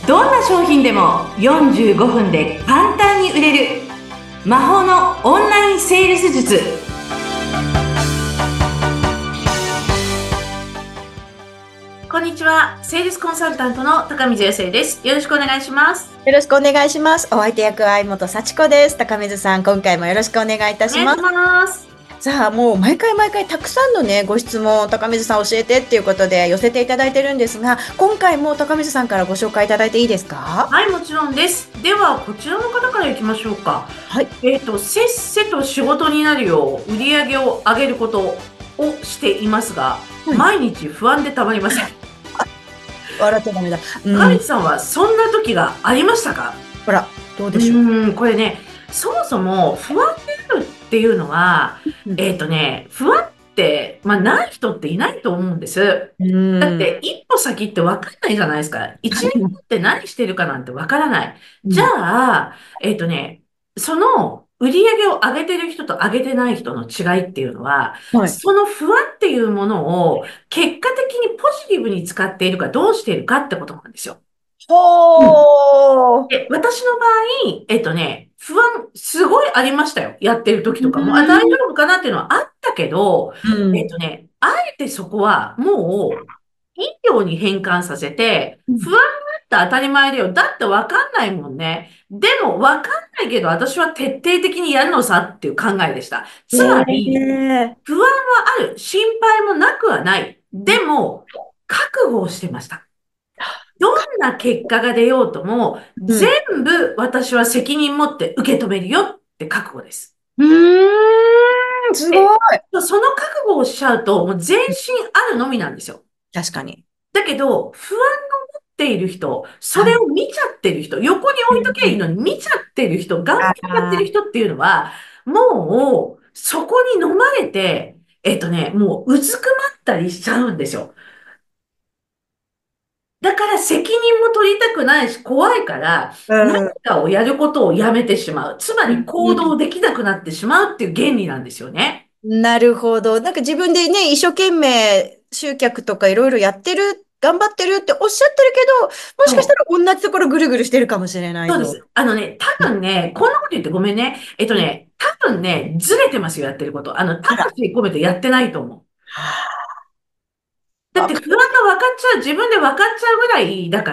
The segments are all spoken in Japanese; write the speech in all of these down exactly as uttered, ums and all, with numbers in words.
どんな商品でもよんじゅうごふんで簡単に売れる魔法のオンラインセールス術。こんにちは。セールスコンサルタントの高水康生です。よろしくお願いします。 よろしくお願いします。お相手役は相本幸子です。高水さん、今回もよろしくお願いいたします。 お願いします。 さあ、もう毎回毎回たくさんのね、ご質問、高水さん教えてっていうことで寄せていただいてるんですが、今回も高水さんからご紹介いただいていいですか？ はい、もちろんです。では、こちらの方からいきましょうか。 はい。 えっと、せっせと仕事になるよう売り上げを上げることをしていますが、 はい、 毎日不安でたまりません。 笑っちゃダメだ。うん。 高市さんはそんな時がありましたか？ ほら、どううでしょう。 ーん、これね、そもそも不安であるっていうのは、 うん。 えっとね、不安って、まあ、ない人っていないと思うんです。 うだっん。 て、一歩先って分かんないじゃないですか。一年後って何してるかなんて分からない。じゃうん。 あ、えっとね、その売り上げを上げてる人と上げてない人の違いっていうのは、 はい。 その不安っていうものを結果的にポジティブに使っているかどうしているかってことなんですよ。うん。 ほー。 で、私の場合、えっとね、不安、すごいありましたよ。やってる時とかも。あ、大丈うん。 夫かなっていうのはあったけど、 うん。 えっとね、あえてそこはもう、医療に変換させて、 うん。 不安があった当たり前だよ。だってわかんないもんね。でもわかんないけど、私は徹底的にやるのさっていう考えでした。つまり、 ええ不安はある。心配もなくはない。でも、覚悟をしてました。どんな結果が出ようとも、 うん。 全部私は責任持って受け止めるよって覚悟です。 うーん、すごで、 い。 その覚悟をしちゃうと、もう全身あるのみなんですよ。 確かに。 だけど、不安を持っている人、そはい。 れを見ちゃってる人、横に置いときゃいいのに見ちゃってる人、頑張ってやってるあ人っていうのは、もう、そこに飲まれて、えっとね、もううずくまったりしちゃうんですよ。だから責任も取りたくないし、怖いから、 あ、 何うん。 かをやることをやめてしまう。つまり行動できなくなってしまうっていう原理なんですよね。 なるほど。なんか自分でね、一生懸命集客とかいろいろやってる、頑張ってるっておっしゃってるけど、もしかしたそう。 ら同じところぐるぐるしてるかもしれないと。 そうです。あのね、多分ね、こんなこと言ってごめんね。えっとうん。 ね、多分ね、ずれてますよ、やってること。あの、 あら。 魂込めてやってないと思う。 はあ、 だって不安がわかる。 分かっちゃう、自分で分かっちゃうぐらいだから、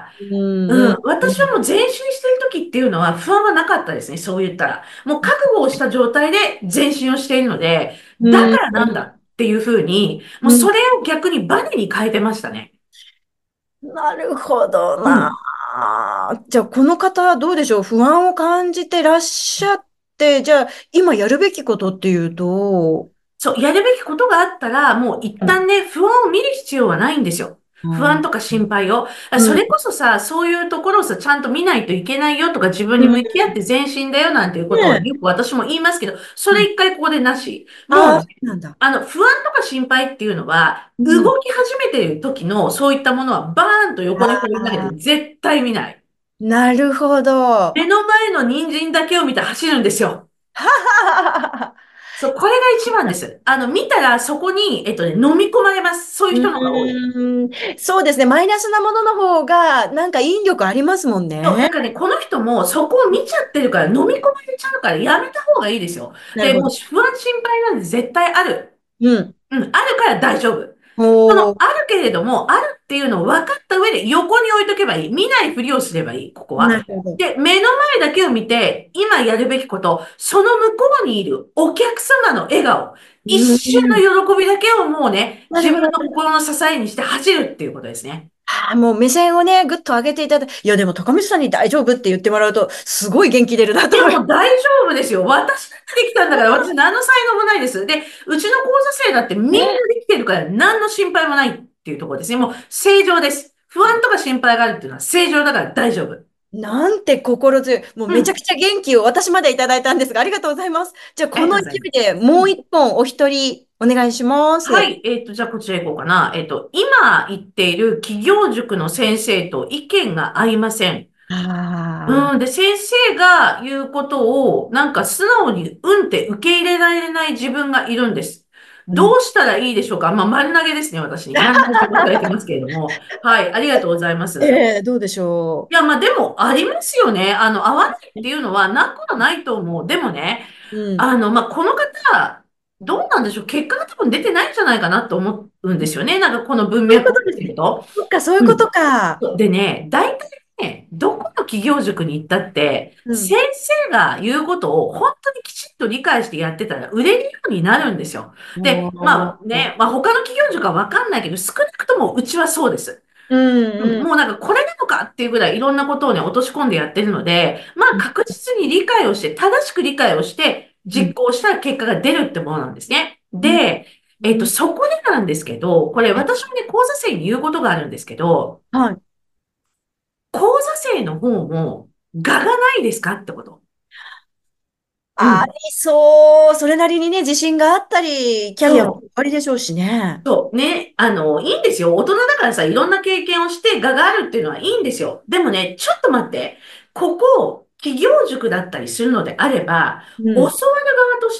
うんうんうん、私はうん。 もう前進してる時っていうのは不安はなかったですね、そう言ったら。もう覚悟をした状態で前進をしているので、だうんからなんだっていうふうに、もううん。 それを逆にバネに変えてましたね。 なるほどな。 うん。 じゃあ、この方はどうでしょう？不安を感じてらっしゃって、じゃあ、今やるべきことっていうと、 そう、やるべきことがあったら、もう一うん旦ね、不安を見る必要はないんですよ。不安とか心配を。あそうんれこそさ、そういうところをさ、ちゃんと見ないといけないよとか、自分うん。 に向き合って前進だよなんていうことをねよく私も言いますけど、そうん。 れ一回ここでなし。もうああ、 ね、 そうなんだ。 あの、不安とか心配っていうのは、 うん。 動き始めている時のそういったものはバーンと横に放り投げてああ、 絶対見ない。 なるほど。は目の前の人参だけを見て走るんですよ。 ははは。 そう、これが一番です。あの、見たらそこに、えっとね、飲み込まれます。そういうう人の方が多い。 ーん、そうですね。マイナスなものの方が、なんか引力ありますもんそう、だね。 からね、この人もそこを見ちゃってるから、飲み込まれちゃうからやめた方がいいですよ。で、 なるほど。 もう不安心配なんで絶対ある。 うん。 うん、あるから大丈夫。その、 おー、 あるけれども、あるっていうのを分かった上で横に置いとけばいい。見ないふりをすればいい、ここは。 なるほど。 で、目の前だけを見て、今やるべきこと、その向こうにいるお客様の笑顔、 う一瞬のーん。 喜びだけをもうね、自分のなるほど。 心の支えにして走るっていうことですね。 ああ、もう目線をね、ぐっと上げていただいて、いや、でも、高見さんに大丈夫って言ってもらうと、すごい元気出るなといや、 思います。 もう大丈夫ですよ。私だってできたんだから、私何の才能もないです。で、うちの講座生だってみんなね。 できてるから、何の心配もないっていうところですね。もう正常です。不安とか心配があるっていうのは正常だから大丈夫。 なんて心強い。もううん。 めちゃくちゃ元気を私までいただいたんですが、ありがとうございます。じゃあ、 ありがとこの勢うございます。 いでもううん。 一本お一人お願いします。 はい。えっと、じゃあこちら行こうかな。えっと、今言っている企業塾の先生と意見が合いません。 ああ、 うん。で、先生が言うことを、なんか素直にうんって受け入れられない自分がいるんです。 うん。 どうしたらいいでしょうか？まあ、丸投げですね、私に。丸投げして答えてますけれども。はい、ありがとうございます。 ええ、どうでしょいや、まあでも、ありますよね。あの、合わないっていうのは、なくはないと思う。でもね、 う。うん。 あの、まあ、この方、どうなんでしょう。結果が多分出てないんじゃないかなと思うんですよね。なんかこの文そういうこ脈を見とですね。 てると。 そっか、そういうことうん。 か。 でね、大体ね、どこの企業塾に行ったって、 うん。 先生が言うことを本当にきちっと理解してやってたら売れるようになるんですよ。 おで、まあー。 ね、まあ他の企業塾はわかんないけど、少なくともうちはそうです。うん、 うん、うん。 もうなんかこれなのかっていうぐらいいろんなことをね、落とし込んでやってるので、まあ確実に理解をして、正しく理解をしてうん。 実行したら結果が出るってものなんですね。 うん。 で、えっと、 うん。 そこでなんですけど、これ私もね、講座生に言うことがあるんですけど、 はい。 講座生の方も、我がないですかってこと。うあん。 りそう。それなりにね、自信があったり、キャリアも終そう。 わりでしょうしね。 そうね、あの、いいんですよ。大人だからさ、いろんな経験をして我があるっていうのはいいんですよ。でもね、ちょっと待って。ここ、企業塾だったりするのであれば、教わるうん。 側として、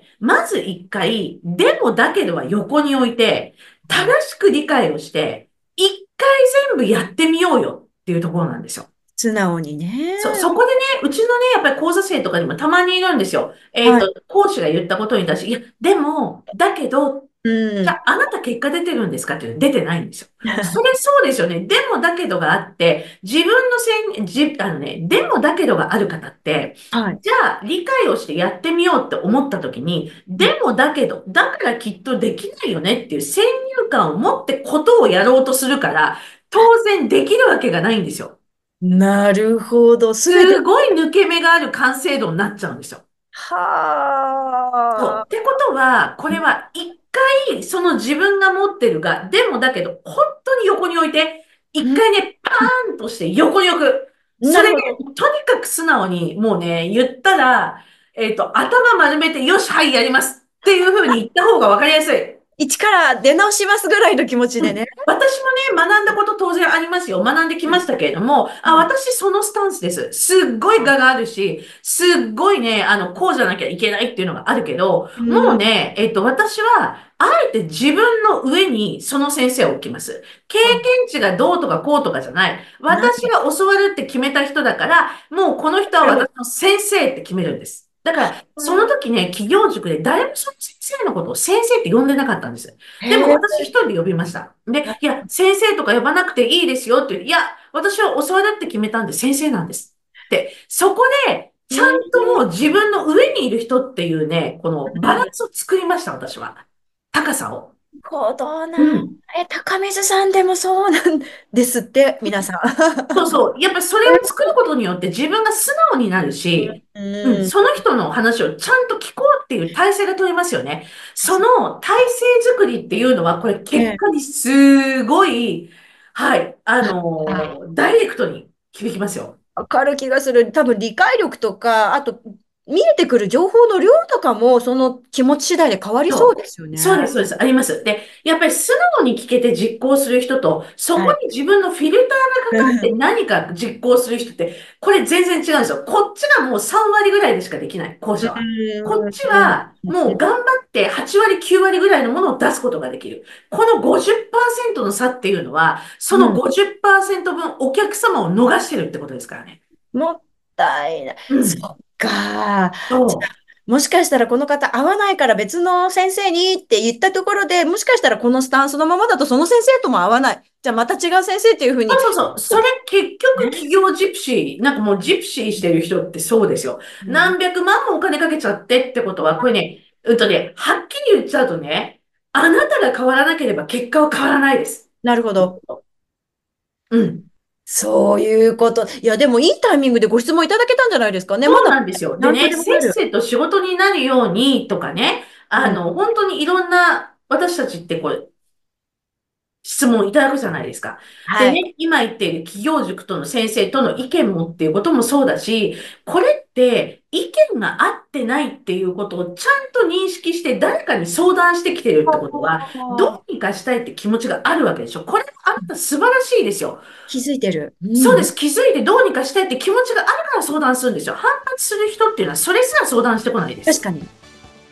まず一回、でもだけどは横に置いて、正しく理解をして、一回全部やってみようよっていうところなんですよ。 素直にね。 そ、そこでね、うちのね、やっぱり講座生とかにもたまにいるんですよ。えっはい。 と、講師が言ったことに対して、いや、でも、だけど、 うん。 じゃあ、あなた結果出てるんですかっていうの出てないんですよ。それそうですよね。でもだけどがあって、自分のせん、じ、あのね、でもだけどがある方って、 はい。 じゃあ理解をしてやってみようって思った時に、でもだけど、だからきっとできないよねっていう先入観を持ってことをやろうとするから、当然できるわけがないんですよ。 なるほど。すべて。 すごい抜け目がある完成度になっちゃうんですよ。そう。 はあ。 ってことは、これは一回、その自分が持ってるが、でもだけど、本当に横に置いて、一回ね、パーンとして横に置く。それね、 なるほど。 とにかく素直に、もうね、言ったら、えっと、頭丸めて、よし、はい、やりますっていう風に言った方がわかりやすい。 一から出直しますぐらいの気持ちうん。 でね。 私もね、学んだこと当然ありますよ。学んできうん。 ましたけれども、あ、 うん。 私そのスタンスです。すっごい我があるし、すっごいね、あの、こうじゃなきゃいけないっていうのがあるけど、もうん。 うね、えっと、私は、あえて自分の上にその先生を置きます。経あ、 験値がどうとかこうとかじゃない。 ない。 私が教わるって決めた人だから、もうこの人はなるほど。 私の先生って決めるんです。だから、その時ね、企業塾で誰もその先生のことを先生って呼んでなかったんです。でもへえ。 私一人で呼びました。で、いや、先生とか呼ばなくていいですよっていう、いや、私は教わるって決めたんで先生なんです。って、そこで、ちゃんともう自分の上にいる人っていうね、このバランスを作りました、私は。高さを。 なるほどな。 うん。 え、高水さんでもそうなんですって、皆さん。 そうそう。やっぱりそれを作ることによって自分が素直になるし、うん、 うん。 その人の話をちゃんと聞こうっていう体制が取れますよね。その体制作りっていうのは、これ結ええ。 果にすごい、はい、ああ、 のーダイレクトに響きますよ。 わかる気がする。多分理解力とか、あと、見えてくる情報の量とかも、その気持ち次第で変わりそうそですよう。そうでね。 す、そうです。あります。で、やっぱり素直に聞けて実行する人と、そはい。 こに自分のフィルターがかかって何か実行する人って、これ全然違うんですよ。こっちがもうさん割ぐらいでしかできない、後う者は。こっちん。うん。 はもう頑張ってはち割、きゅう割ぐらいのものを出すことができる。このごじゅっパーセントの差っていうのは、そのうん。 ごじゅっパーセント分お客様を逃してるってことですからね。 もったいない。そうん。 っか。じゃあ、 そう。 もしかしたらこの方合わないから別の先生にって言ったところで、もしかしたらこのスタンスのままだとその先生とも合わない。じゃあまた違う先生っていうふうに。 そうそうそう。それ結局ね。 企業ジプシー、なんかもうジプシーしてる人ってそうですよ。 うん。 何百万もお金かけちゃってってことは、これね、うんとね、はっきり言っちゃうとね、あなたが変わらなければ結果は変わらないです。 なるほど。 うん。 そういうこと。いや、でもいいタイミングでご質問いただけたんじゃないですかね。 そうまだなんですよ。で何とね、せっでもなる。 せと仕事になるようにとかね、 うん。 あの、本当にいろんな、私たちってこう、質問いただくじゃないですか。ではい。 ね、今言っている企業塾との先生との意見もっていうこともそうだし、これって意見が合ってないっていうことをちゃんと認識して誰かに相談してきてるってことは、どあー。 うにかしたいって気持ちがあるわけでしょ。これあなた素晴らしいですよ。 気づいてる。うん。 そうです。気づいてどうにかしたいって気持ちがあるから相談するんですよ。反発する人っていうのはそれすら相談してこないです。 確かに。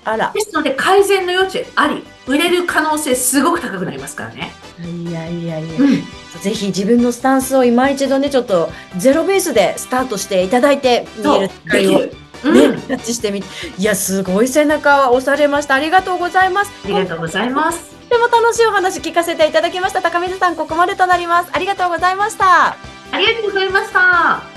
あら。 ですので、改善の余地あり。売れる可能性すごく高くなりますからね。 いやいやいや。 うん。 ぜひ自分のスタンスを今一度ね、ちょっとゼロベースでスタートしていただいて、見えるそう、で世界をきる。うね、 ん。 キャッチしてみて。いや、すごい背中を押されました。ありがとうございます。 ありがとうございます。 とても楽しいお話聞かせていただきました。高水さん、ここまでとなります。ありがとうございました。 ありがとうございました。